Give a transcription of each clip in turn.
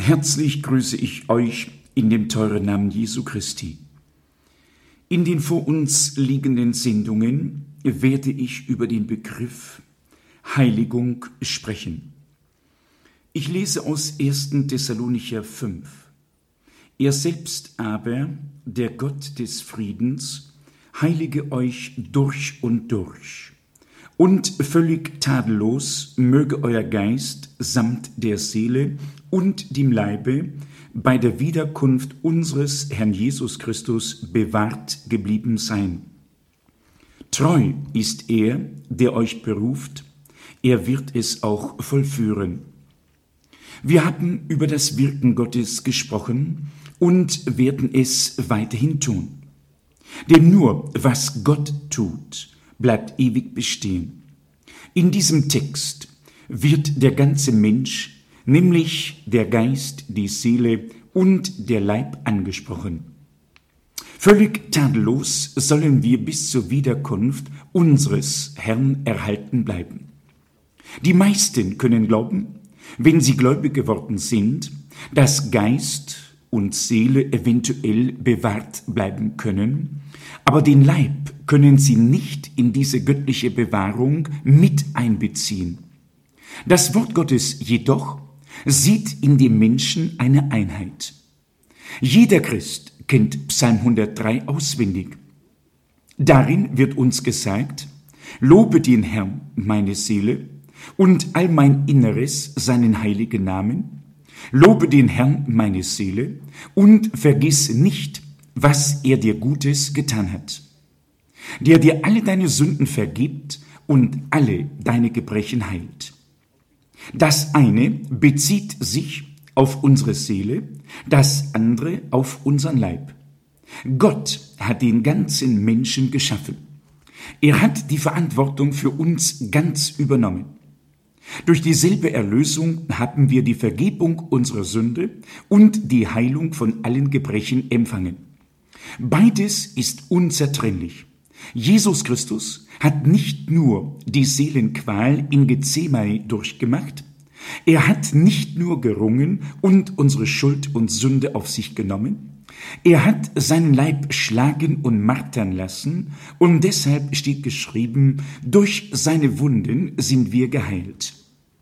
Herzlich grüße ich euch in dem teuren Namen Jesu Christi. In den vor uns liegenden Sendungen werde ich über den Begriff Heiligung sprechen. Ich lese aus 1. Thessalonicher 5. Er selbst aber, der Gott des Friedens, heilige euch durch und durch. Und völlig tadellos möge euer Geist samt der Seele und dem Leibe bei der Wiederkunft unseres Herrn Jesus Christus bewahrt geblieben sein. Treu ist er, der euch beruft, er wird es auch vollführen. Wir haben über das Wirken Gottes gesprochen und werden es weiterhin tun. Denn nur was Gott tut, bleibt ewig bestehen. In diesem Text wird der ganze Mensch, nämlich der Geist, die Seele und der Leib angesprochen. Völlig tadellos sollen wir bis zur Wiederkunft unseres Herrn erhalten bleiben. Die meisten können glauben, wenn sie gläubig geworden sind, dass Geist und Seele eventuell bewahrt bleiben können, aber den Leib können sie nicht in diese göttliche Bewahrung mit einbeziehen. Das Wort Gottes jedoch sieht in dem Menschen eine Einheit. Jeder Christ kennt Psalm 103 auswendig. Darin wird uns gesagt: Lobe den Herrn, meine Seele, und all mein Inneres seinen heiligen Namen. Lobe den Herrn, meine Seele, und vergiss nicht, was er dir Gutes getan hat. Der dir alle deine Sünden vergibt und alle deine Gebrechen heilt. Das eine bezieht sich auf unsere Seele, das andere auf unseren Leib. Gott hat den ganzen Menschen geschaffen. Er hat die Verantwortung für uns ganz übernommen. Durch dieselbe Erlösung haben wir die Vergebung unserer Sünde und die Heilung von allen Gebrechen empfangen. Beides ist unzertrennlich. Jesus Christus hat nicht nur die Seelenqual in Gethsemane durchgemacht, er hat nicht nur gerungen und unsere Schuld und Sünde auf sich genommen, er hat seinen Leib schlagen und martern lassen, und deshalb steht geschrieben: Durch seine Wunden sind wir geheilt.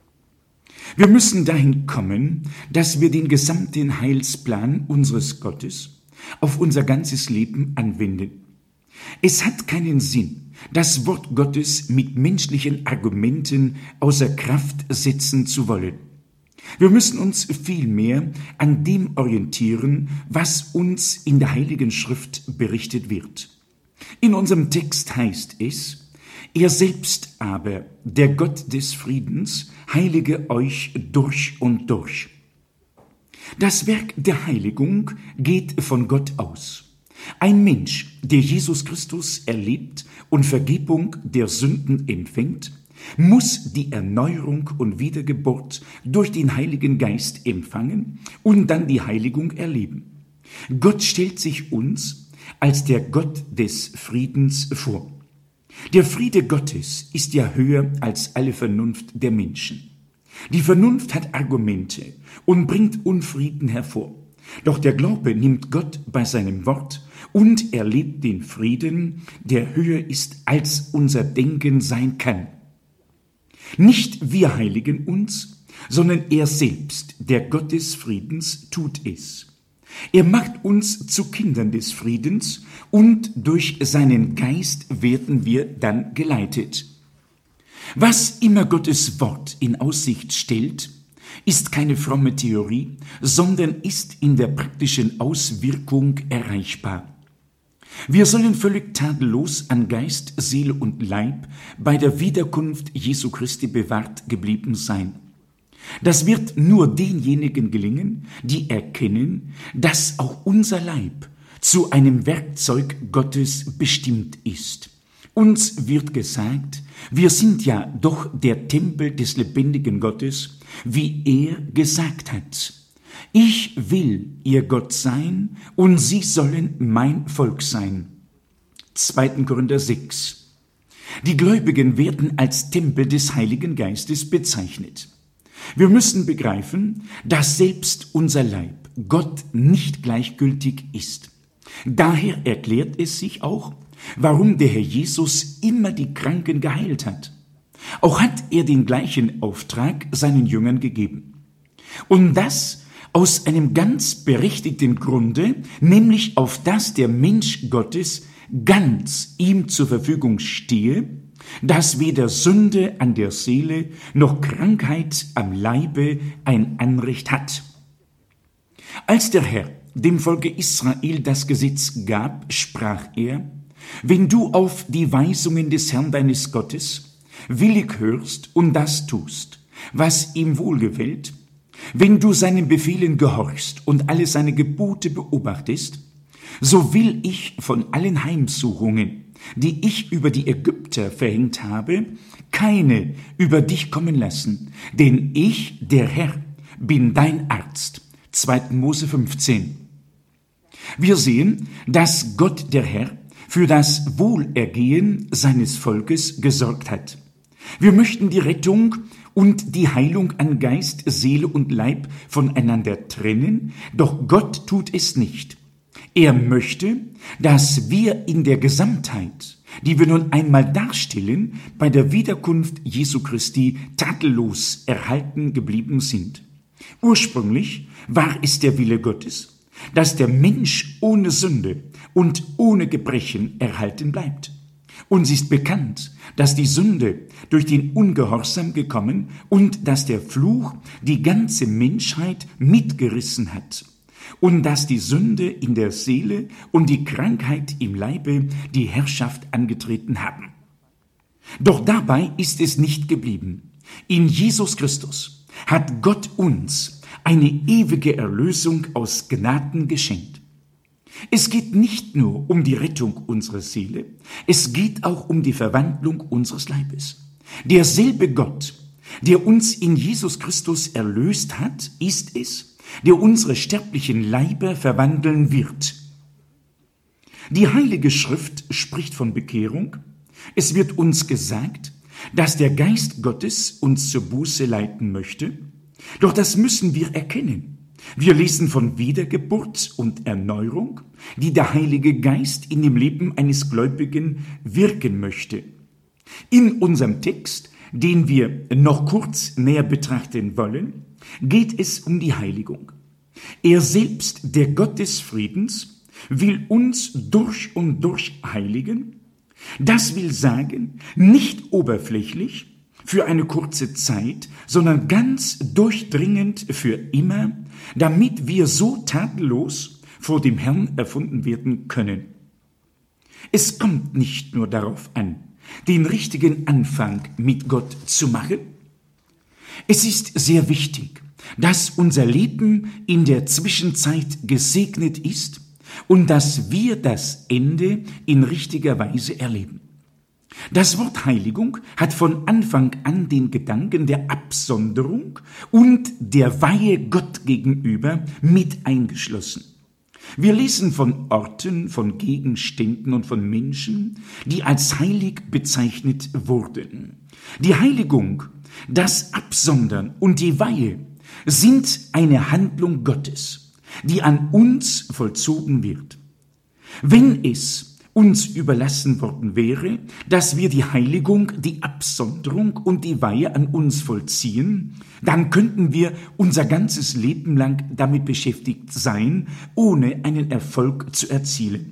Wir müssen dahin kommen, dass wir den gesamten Heilsplan unseres Gottes auf unser ganzes Leben anwenden. Es hat keinen Sinn, das Wort Gottes mit menschlichen Argumenten außer Kraft setzen zu wollen. Wir müssen uns vielmehr an dem orientieren, was uns in der Heiligen Schrift berichtet wird. In unserem Text heißt es: Er selbst aber, der Gott des Friedens, heilige euch durch und durch. Das Werk der Heiligung geht von Gott aus. Ein Mensch, der Jesus Christus erlebt und Vergebung der Sünden empfängt, muss die Erneuerung und Wiedergeburt durch den Heiligen Geist empfangen und dann die Heiligung erleben. Gott stellt sich uns als der Gott des Friedens vor. Der Friede Gottes ist ja höher als alle Vernunft der Menschen. Die Vernunft hat Argumente und bringt Unfrieden hervor. Doch der Glaube nimmt Gott bei seinem Wort und erlebt den Frieden, der höher ist, als unser Denken sein kann. Nicht wir heiligen uns, sondern er selbst, der Gott des Friedens, tut es. Er macht uns zu Kindern des Friedens und durch seinen Geist werden wir dann geleitet. Was immer Gottes Wort in Aussicht stellt, ist keine fromme Theorie, sondern ist in der praktischen Auswirkung erreichbar. Wir sollen völlig tadellos an Geist, Seele und Leib bei der Wiederkunft Jesu Christi bewahrt geblieben sein. Das wird nur denjenigen gelingen, die erkennen, dass auch unser Leib zu einem Werkzeug Gottes bestimmt ist. Uns wird gesagt, wir sind ja doch der Tempel des lebendigen Gottes, wie er gesagt hat: Ich will ihr Gott sein und sie sollen mein Volk sein. 2. Korinther 6. Die Gläubigen werden als Tempel des Heiligen Geistes bezeichnet. Wir müssen begreifen, dass selbst unser Leib Gott nicht gleichgültig ist. Daher erklärt es sich auch, warum der Herr Jesus immer die Kranken geheilt hat. Auch hat er den gleichen Auftrag seinen Jüngern gegeben. Und das aus einem ganz berechtigten Grunde, nämlich auf dass der Mensch Gottes ganz ihm zur Verfügung stehe, dass weder Sünde an der Seele noch Krankheit am Leibe ein Anrecht hat. Als der Herr dem Volke Israel das Gesetz gab, sprach er: Wenn du auf die Weisungen des Herrn deines Gottes willig hörst und das tust, was ihm wohlgefällt, wenn du seinen Befehlen gehorchst und alle seine Gebote beobachtest, so will ich von allen Heimsuchungen, die ich über die Ägypter verhängt habe, keine über dich kommen lassen, denn ich, der Herr, bin dein Arzt. 2. Mose 15. Wir sehen, dass Gott, der Herr, für das Wohlergehen seines Volkes gesorgt hat. Wir möchten die Rettung und die Heilung an Geist, Seele und Leib voneinander trennen, doch Gott tut es nicht. Er möchte, dass wir in der Gesamtheit, die wir nun einmal darstellen, bei der Wiederkunft Jesu Christi tadellos erhalten geblieben sind. Ursprünglich war es der Wille Gottes, dass der Mensch ohne Sünde und ohne Gebrechen erhalten bleibt. Uns ist bekannt, dass die Sünde durch den Ungehorsam gekommen und dass der Fluch die ganze Menschheit mitgerissen hat und dass die Sünde in der Seele und die Krankheit im Leibe die Herrschaft angetreten haben. Doch dabei ist es nicht geblieben. In Jesus Christus hat Gott uns eine ewige Erlösung aus Gnaden geschenkt. Es geht nicht nur um die Rettung unserer Seele, es geht auch um die Verwandlung unseres Leibes. Derselbe Gott, der uns in Jesus Christus erlöst hat, ist es, der unsere sterblichen Leiber verwandeln wird. Die Heilige Schrift spricht von Bekehrung. Es wird uns gesagt, dass der Geist Gottes uns zur Buße leiten möchte. Doch das müssen wir erkennen. Wir lesen von Wiedergeburt und Erneuerung, die der Heilige Geist in dem Leben eines Gläubigen wirken möchte. In unserem Text, den wir noch kurz näher betrachten wollen, geht es um die Heiligung. Er selbst, der Gott des Friedens, will uns durch und durch heiligen. Das will sagen, nicht oberflächlich, für eine kurze Zeit, sondern ganz durchdringend für immer, damit wir so tadellos vor dem Herrn erfunden werden können. Es kommt nicht nur darauf an, den richtigen Anfang mit Gott zu machen. Es ist sehr wichtig, dass unser Leben in der Zwischenzeit gesegnet ist und dass wir das Ende in richtiger Weise erleben. Das Wort Heiligung hat von Anfang an den Gedanken der Absonderung und der Weihe Gott gegenüber mit eingeschlossen. Wir lesen von Orten, von Gegenständen und von Menschen, die als heilig bezeichnet wurden. Die Heiligung, das Absondern und die Weihe sind eine Handlung Gottes, die an uns vollzogen wird. Wenn es uns überlassen worden wäre, dass wir die Heiligung, die Absonderung und die Weihe an uns vollziehen, dann könnten wir unser ganzes Leben lang damit beschäftigt sein, ohne einen Erfolg zu erzielen.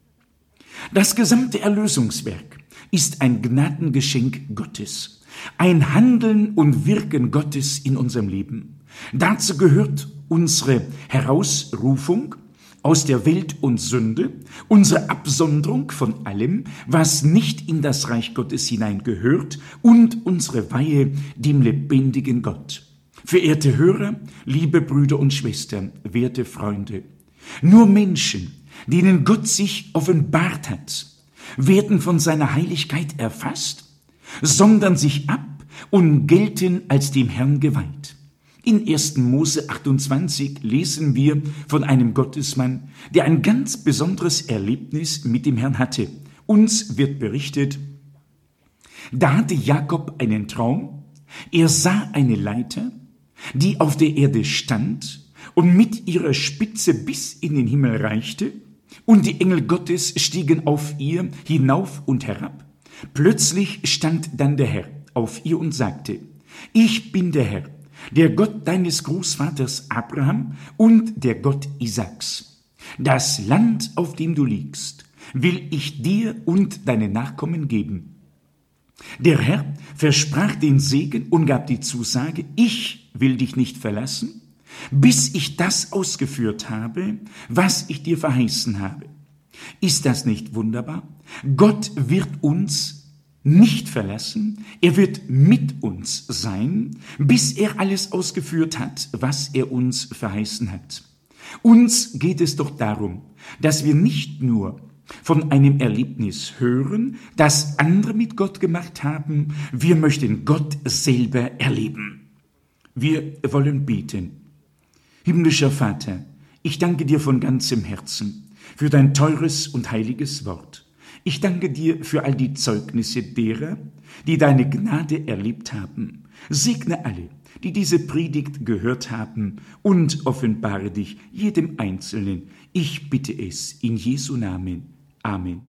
Das gesamte Erlösungswerk ist ein Gnadengeschenk Gottes, ein Handeln und Wirken Gottes in unserem Leben. Dazu gehört unsere Herausrufung aus der Welt und Sünde, unsere Absonderung von allem, was nicht in das Reich Gottes hineingehört, und unsere Weihe dem lebendigen Gott. Verehrte Hörer, liebe Brüder und Schwestern, werte Freunde, nur Menschen, denen Gott sich offenbart hat, werden von seiner Heiligkeit erfasst, sondern sich ab und gelten als dem Herrn geweiht. In 1. Mose 28 lesen wir von einem Gottesmann, der ein ganz besonderes Erlebnis mit dem Herrn hatte. Uns wird berichtet, da hatte Jakob einen Traum, er sah eine Leiter, die auf der Erde stand und mit ihrer Spitze bis in den Himmel reichte, und die Engel Gottes stiegen auf ihr hinauf und herab. Plötzlich stand dann der Herr auf ihr und sagte: Ich bin der Herr, der Gott deines Großvaters Abraham und der Gott Isaaks. Das Land, auf dem du liegst, will ich dir und deinen Nachkommen geben. Der Herr versprach den Segen und gab die Zusage: Ich will dich nicht verlassen, bis ich das ausgeführt habe, was ich dir verheißen habe. Ist das nicht wunderbar? Gott wird uns nicht verlassen, er wird mit uns sein, bis er alles ausgeführt hat, was er uns verheißen hat. Uns geht es doch darum, dass wir nicht nur von einem Erlebnis hören, das andere mit Gott gemacht haben, wir möchten Gott selber erleben. Wir wollen beten. Himmlischer Vater, ich danke dir von ganzem Herzen für dein teures und heiliges Wort. Ich danke dir für all die Zeugnisse derer, die deine Gnade erlebt haben. Segne alle, die diese Predigt gehört haben, und offenbare dich jedem Einzelnen. Ich bitte es in Jesu Namen. Amen.